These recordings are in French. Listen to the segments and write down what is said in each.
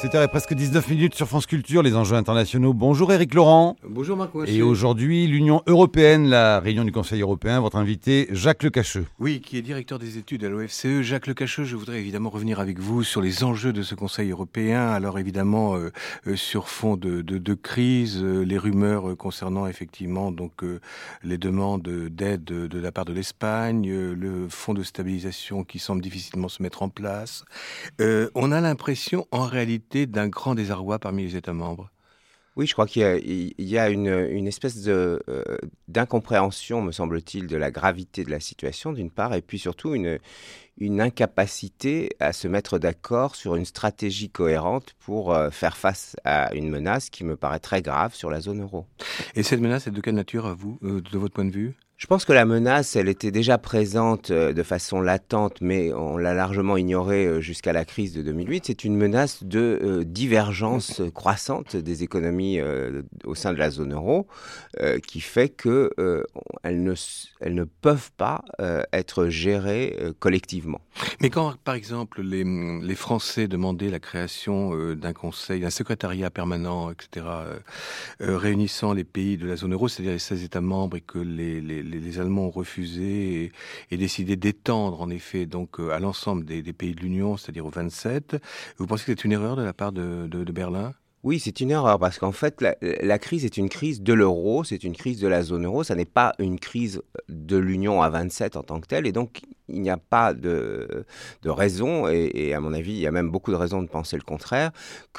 7h et presque 19 minutes sur France Culture, les enjeux internationaux. Bonjour Éric Laurent. Bonjour Marc Ouaché. Et aujourd'hui, l'Union européenne, la réunion du Conseil européen, votre invité Jacques Lecacheux. Oui, qui est directeur des études à l'OFCE. Jacques Lecacheux, je voudrais évidemment revenir avec vous sur les enjeux de ce Conseil européen. Alors évidemment, sur fond de crise, les rumeurs concernant effectivement donc les demandes d'aide de la part de l'Espagne, le fonds de stabilisation qui semble difficilement se mettre en place. On a l'impression en réalité d'un grand désarroi parmi les États membres. Oui, je crois qu'il y a une espèce d'incompréhension, me semble-t-il, de la gravité de la situation, d'une part, et puis surtout une incapacité à se mettre d'accord sur une stratégie cohérente pour faire face à une menace qui me paraît très grave sur la zone euro. Et cette menace est de quelle nature, à vous, de votre point de vue ? Je pense que la menace, elle était déjà présente de façon latente, mais on l'a largement ignorée jusqu'à la crise de 2008. C'est une menace de divergence croissante des économies au sein de la zone euro, qui fait que elles ne peuvent pas être gérées collectivement. Mais quand, par exemple, les Français demandaient la création d'un conseil, d'un secrétariat permanent, etc., réunissant les pays de la zone euro, c'est-à-dire les 16 États membres, et que les Allemands ont refusé et décidé d'étendre, en effet, donc à l'ensemble des pays de l'Union, c'est-à-dire aux 27, vous pensez que c'est une erreur de la part de Berlin ? Oui, c'est une erreur parce qu'en fait, la crise est une crise de l'euro, c'est une crise de la zone euro, ça n'est pas une crise de l'Union à 27 en tant que telle, et donc il n'y a pas de raison, et à mon avis, il y a même beaucoup de raisons de penser le contraire,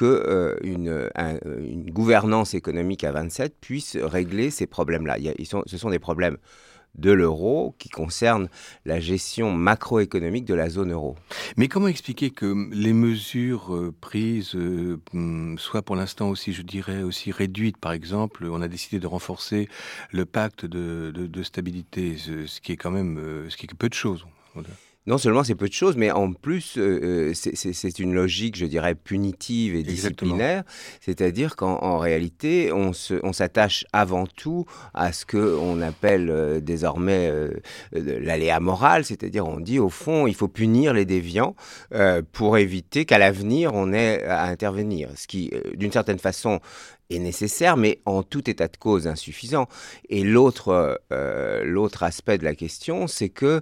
qu'une gouvernance économique à 27 puisse régler ces problèmes-là. Ce sont des problèmes de l'euro qui concerne la gestion macroéconomique de la zone euro. Mais comment expliquer que les mesures prises soient pour l'instant aussi, je dirais, aussi réduites ? Par exemple, on a décidé de renforcer le pacte de stabilité, ce qui est quand même peu de choses. Non seulement c'est peu de choses, mais en plus, c'est une logique, je dirais, punitive et disciplinaire. Exactement. C'est-à-dire qu'en réalité, on s'attache avant tout à ce qu'on appelle désormais l'aléa moral. C'est-à-dire, on dit, au fond, il faut punir les déviants pour éviter qu'à l'avenir, on ait à intervenir. Ce qui, d'une certaine façon, est nécessaire, mais en tout état de cause insuffisant. Et l'autre aspect de la question, c'est que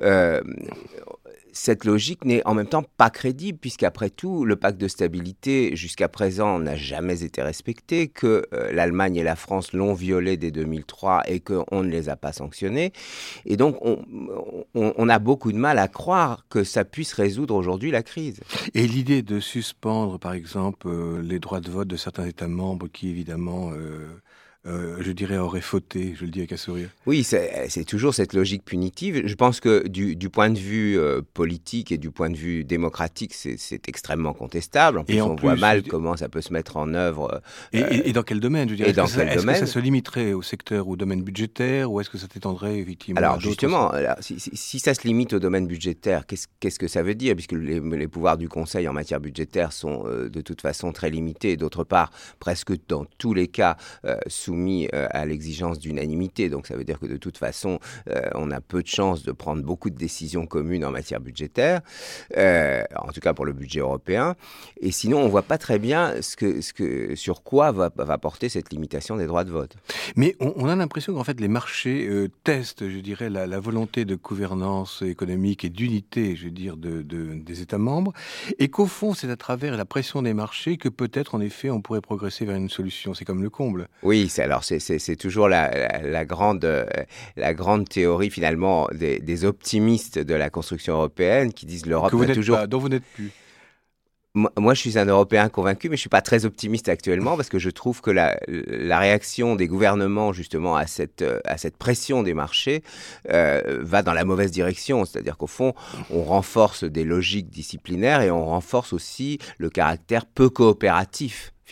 cette logique n'est en même temps pas crédible, puisqu'après tout, le pacte de stabilité, jusqu'à présent, n'a jamais été respecté, que l'Allemagne et la France l'ont violé dès 2003 et qu'on ne les a pas sanctionnés. Et donc, on a beaucoup de mal à croire que ça puisse résoudre aujourd'hui la crise. Et l'idée de suspendre, par exemple, les droits de vote de certains États membres qui, évidemment... je dirais, aurait fauté, je le dis avec un sourire. Oui, c'est toujours cette logique punitive. Je pense que du point de vue politique et du point de vue démocratique, c'est extrêmement contestable. En plus, on voit mal comment ça peut se mettre en œuvre. Et dans quel domaine, je dirais, est-ce que ça se limiterait au secteur ou au domaine budgétaire, ou est-ce que ça s'étendrait effectivement à d'autres... justement, si ça se limite au domaine budgétaire, qu'est-ce que ça veut dire ? Puisque les pouvoirs du Conseil en matière budgétaire sont de toute façon très limités, et d'autre part, presque dans tous les cas, soumis à l'exigence d'unanimité. Donc ça veut dire que de toute façon, on a peu de chances de prendre beaucoup de décisions communes en matière budgétaire, en tout cas pour le budget européen. Et sinon, on ne voit pas très bien sur quoi va porter cette limitation des droits de vote. Mais on a l'impression qu'en fait, les marchés testent, je dirais, la volonté de gouvernance économique et d'unité, je veux dire, des États membres, et qu'au fond, c'est à travers la pression des marchés que peut-être, en effet, on pourrait progresser vers une solution. C'est comme le comble. Oui, c'est toujours la grande théorie finalement des optimistes de la construction européenne qui disent l'Europe va toujours... dont vous n'êtes plus. Moi, je suis un Européen convaincu, mais je suis pas très optimiste actuellement parce que je trouve que la réaction des gouvernements justement à cette pression des marchés va dans la mauvaise direction. C'est-à-dire qu'au fond, on renforce des logiques disciplinaires et on renforce aussi le caractère peu coopératif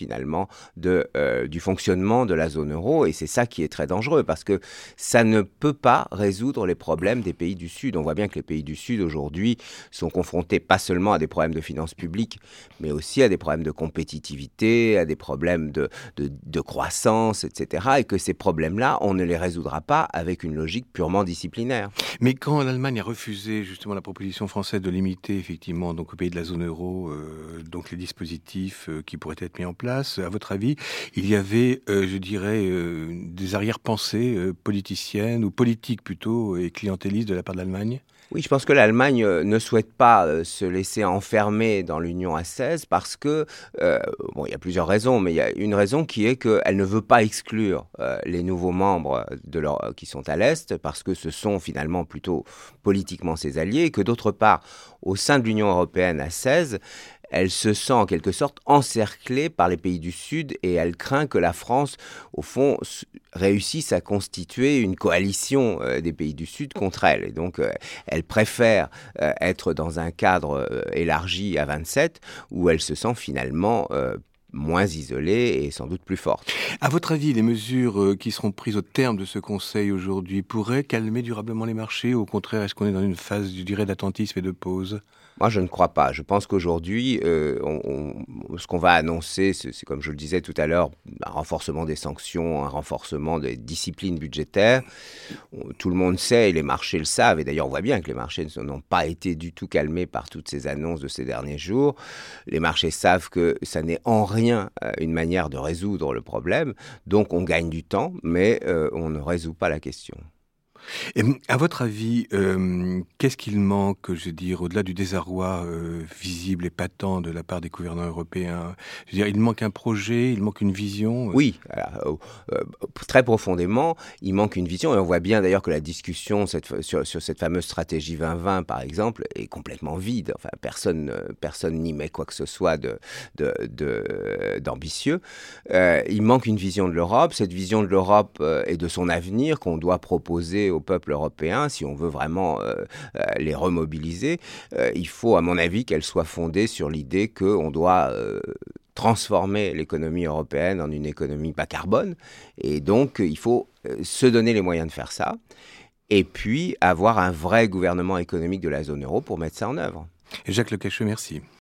finalement du fonctionnement de la zone euro, et c'est ça qui est très dangereux, parce que ça ne peut pas résoudre les problèmes des pays du Sud. On voit bien que les pays du Sud aujourd'hui sont confrontés pas seulement à des problèmes de finances publiques, mais aussi à des problèmes de compétitivité, à des problèmes de croissance, etc. Et que ces problèmes-là, on ne les résoudra pas avec une logique purement disciplinaire. Mais quand l'Allemagne a refusé justement la proposition française de limiter effectivement donc aux pays de la zone euro donc les dispositifs qui pourraient être mis en place, à votre avis, il y avait, je dirais, des arrière-pensées politiciennes ou politiques plutôt et clientélistes de la part de l'Allemagne ? Oui, je pense que l'Allemagne ne souhaite pas se laisser enfermer dans l'Union à 16 parce que, bon, il y a plusieurs raisons, mais il y a une raison qui est qu'elle ne veut pas exclure les nouveaux membres qui sont à l'Est parce que ce sont finalement plutôt politiquement ses alliés et que d'autre part, au sein de l'Union européenne à 16, elle se sent en quelque sorte encerclée par les pays du Sud et elle craint que la France, au fond, réussisse à constituer une coalition des pays du Sud contre elle. Et donc, elle préfère être dans un cadre élargi à 27 où elle se sent finalement moins isolée et sans doute plus forte. À votre avis, les mesures qui seront prises au terme de ce Conseil aujourd'hui pourraient calmer durablement les marchés ? Au contraire, est-ce qu'on est dans une phase, je dirais, d'attentisme et de pause ? Moi, je ne crois pas. Je pense qu'aujourd'hui, ce qu'on va annoncer, c'est comme je le disais tout à l'heure, un renforcement des sanctions, un renforcement des disciplines budgétaires. Tout le monde sait, et les marchés le savent, et d'ailleurs on voit bien que les marchés n'ont pas été du tout calmés par toutes ces annonces de ces derniers jours. Les marchés savent que ça n'est en rien une manière de résoudre le problème, donc on gagne du temps, mais on ne résout pas la question. Et à votre avis, qu'est-ce qu'il manque, je veux dire, au-delà du désarroi visible et patent de la part des gouvernants européens ? Je veux dire, il manque un projet, il manque une vision. Oui, très profondément, il manque une vision. Et on voit bien d'ailleurs que la discussion sur cette fameuse stratégie 2020, par exemple, est complètement vide. Enfin, personne n'y met quoi que ce soit d'ambitieux. Il manque une vision de l'Europe. Cette vision de l'Europe et de son avenir qu'on doit proposer au peuple européen, si on veut vraiment les remobiliser, il faut, à mon avis, qu'elle soit fondée sur l'idée qu'on doit transformer l'économie européenne en une économie bas carbone. Et donc, il faut se donner les moyens de faire ça. Et puis, avoir un vrai gouvernement économique de la zone euro pour mettre ça en œuvre. Jacques Lecacheux, merci.